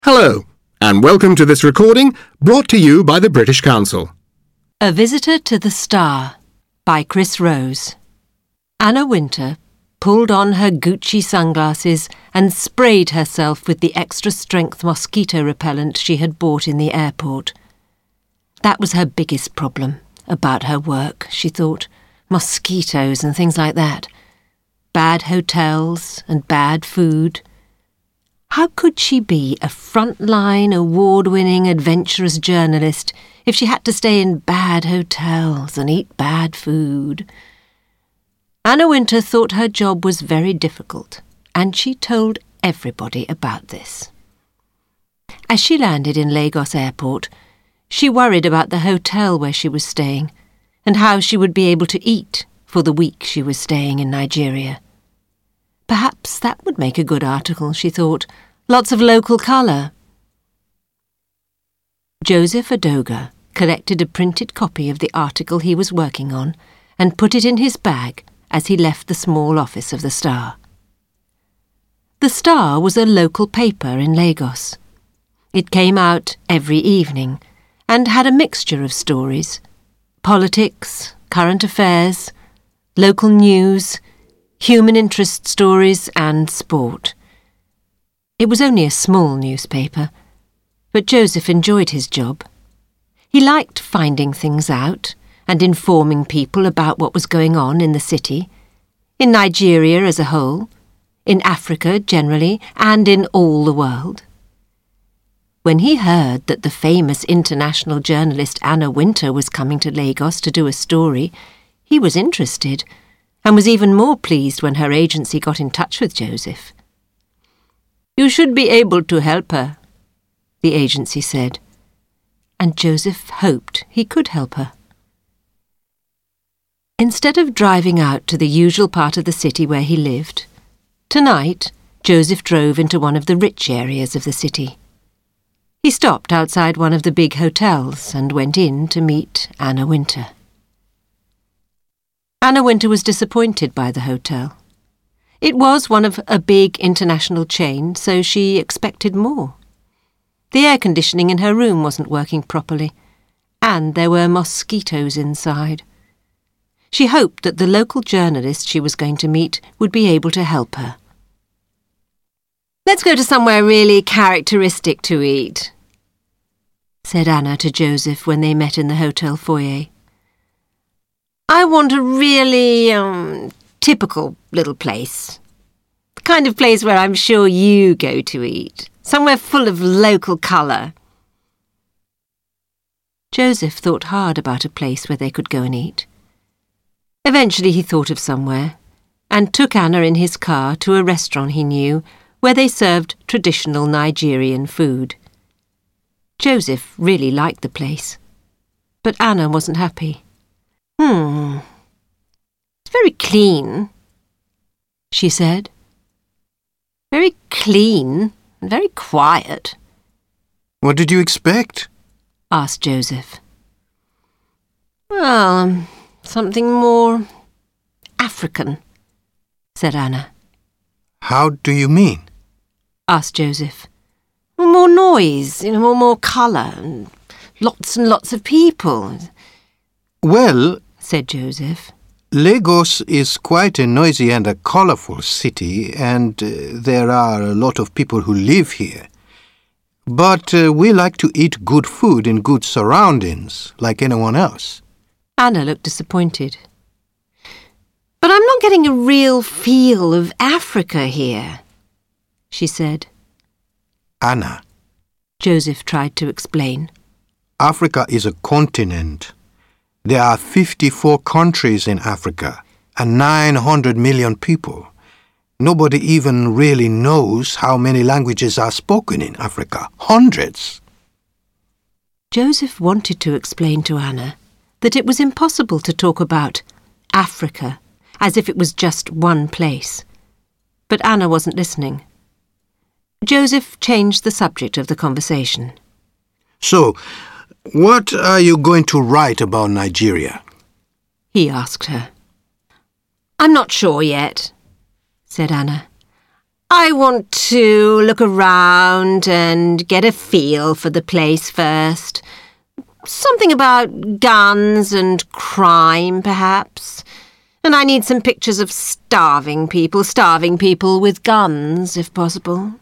Hello, and welcome to this recording brought to you by the British Council. A Visitor to the Star by Chris Rose. Anna Wintour pulled on her Gucci sunglasses and sprayed herself with the extra-strength mosquito repellent she had bought in the airport. That was her biggest problem about her work, she thought. Mosquitoes and things like that. Bad hotels and bad food. How could she be a frontline, award-winning, adventurous journalist if she had to stay in bad hotels and eat bad food? Anna Wintour thought her job was very difficult, and she told everybody about this. As she landed in Lagos Airport, she worried about the hotel where she was staying and how she would be able to eat for the week she was staying in Nigeria. Perhaps that would make a good article, she thought. Lots of local colour. Joseph Adoga collected a printed copy of the article he was working on and put it in his bag as he left the small office of the Star. The Star was a local paper in Lagos. It came out every evening and had a mixture of stories: politics, current affairs, local news, human interest stories and sport. It was only a small newspaper, but Joseph enjoyed his job. He liked finding things out and informing people about what was going on in the city, in Nigeria as a whole, in Africa generally, and in all the world. When he heard that the famous international journalist Anna Wintour was coming to Lagos to do a story, he was interested, and was even more pleased when her agency got in touch with Joseph. "You should be able to help her," the agency said, and Joseph hoped he could help her. Instead of driving out to the usual part of the city where he lived, tonight Joseph drove into one of the rich areas of the city. He stopped outside one of the big hotels and went in to meet Anna Wintour. Anna Wintour was disappointed by the hotel. It was one of a big international chain, so she expected more. The air conditioning in her room wasn't working properly, and there were mosquitoes inside. She hoped that the local journalist she was going to meet would be able to help her. "Let's go to somewhere really characteristic to eat," said Anna to Joseph when they met in the hotel foyer. "I want a really, typical little place. The kind of place where I'm sure you go to eat. Somewhere full of local colour." Joseph thought hard about a place where they could go and eat. Eventually he thought of somewhere, and took Anna in his car to a restaurant he knew, where they served traditional Nigerian food. Joseph really liked the place, but Anna wasn't happy. "It's very clean," she said. "Very clean and very quiet." "What did you expect?" asked Joseph. "Well, something more African," said Anna. "How do you mean?" asked Joseph. "More noise, more colour, and lots of people." "Well," said Joseph, Lagos is quite a noisy and a colourful city, and there are a lot of people who live here. But we like to eat good food in good surroundings, like anyone else." Anna looked disappointed. "But I'm not getting a real feel of Africa here," she said. "Anna," Joseph tried to explain. "Africa is a continent. There are 54 countries in Africa and 900 million people. Nobody even really knows how many languages are spoken in Africa. Hundreds." Joseph wanted to explain to Anna that it was impossible to talk about Africa as if it was just one place. But Anna wasn't listening. Joseph changed the subject of the conversation. "So, what are you going to write about Nigeria?" he asked her. "I'm not sure yet," said Anna. I want to look around and get a feel for the place first. Something about guns and crime, perhaps. And I need some pictures of starving people with guns, if possible.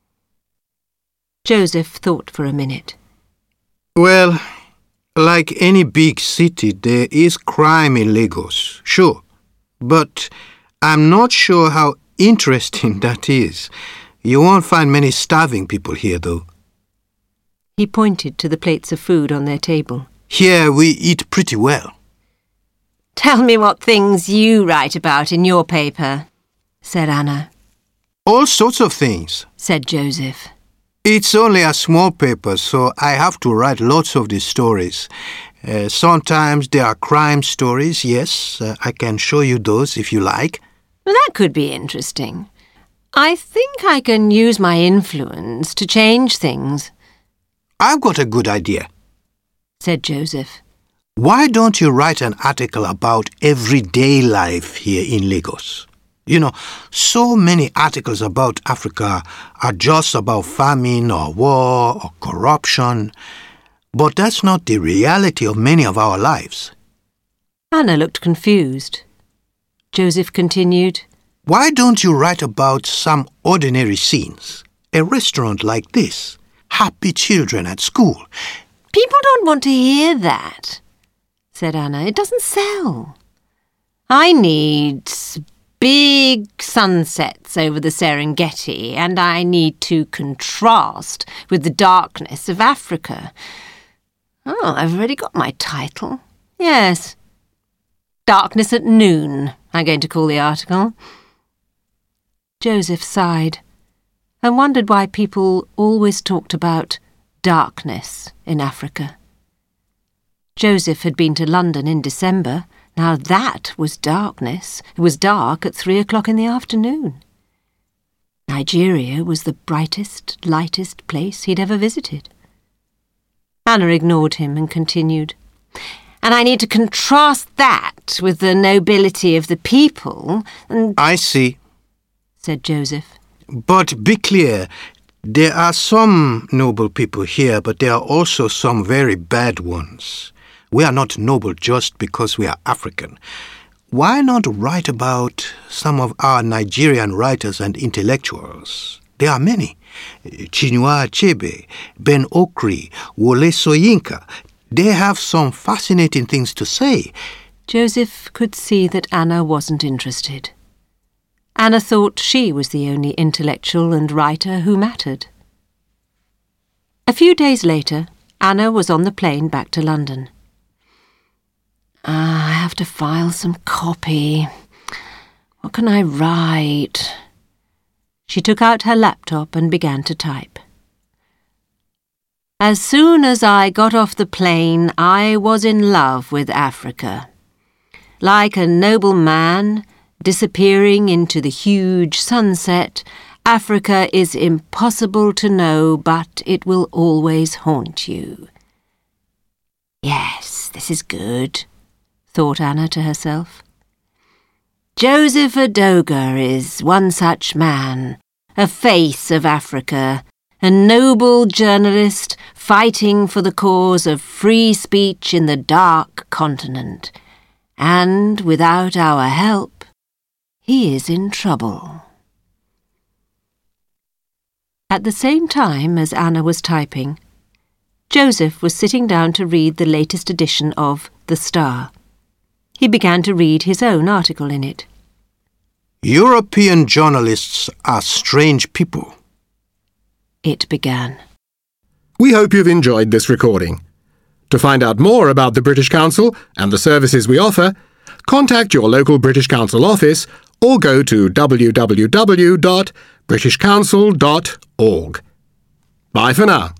Joseph thought for a minute. Well, like any big city, there is crime in Lagos, sure. But I'm not sure how interesting that is. You won't find many starving people here, though. He pointed to the plates of food on their table. Here we eat pretty well. Tell me what things you write about in your paper, said Anna. All sorts of things, said Joseph. It's only a small paper, so I have to write lots of these stories. Sometimes there are crime stories, yes. I can show you those if you like. Well, that could be interesting. I think I can use my influence to change things. I've got a good idea, said Joseph. Why don't you write an article about everyday life here in Lagos? You know, so many articles about Africa are just about famine or war or corruption. But that's not the reality of many of our lives. Anna looked confused. Joseph continued, Why don't you write about some ordinary scenes? A restaurant like this. Happy children at school. People don't want to hear that, said Anna. It doesn't sell. I need big sunsets over the Serengeti, and I need to contrast with the darkness of Africa. Oh, I've already got my title. Yes. Darkness at Noon, I'm going to call the article. Joseph sighed and wondered why people always talked about darkness in Africa. Joseph had been to London in December. Now that was darkness. It was dark at 3:00 in the afternoon. Nigeria was the brightest, lightest place he'd ever visited. Anna ignored him and continued, And I need to contrast that with the nobility of the people and... I see, said Joseph. But be clear, there are some noble people here, but there are also some very bad ones. We are not noble just because we are African. Why not write about some of our Nigerian writers and intellectuals? There are many. Chinua Achebe, Ben Okri, Wole Soyinka. They have some fascinating things to say. Joseph could see that Anna wasn't interested. Anna thought she was the only intellectual and writer who mattered. A few days later, Anna was on the plane back to London. I have to file some copy. What can I write? She took out her laptop and began to type. As soon as I got off the plane, I was in love with Africa. Like a noble man disappearing into the huge sunset, Africa is impossible to know, but it will always haunt you. Yes, this is good, thought Anna to herself. Joseph Udoga is one such man, a face of Africa, a noble journalist fighting for the cause of free speech in the dark continent. And without our help, he is in trouble. At the same time as Anna was typing, Joseph was sitting down to read the latest edition of The Star. He began to read his own article in it. European journalists are strange people. It began. We hope you've enjoyed this recording. To find out more about the British Council and the services we offer, contact your local British Council office or go to www.britishcouncil.org. Bye for now.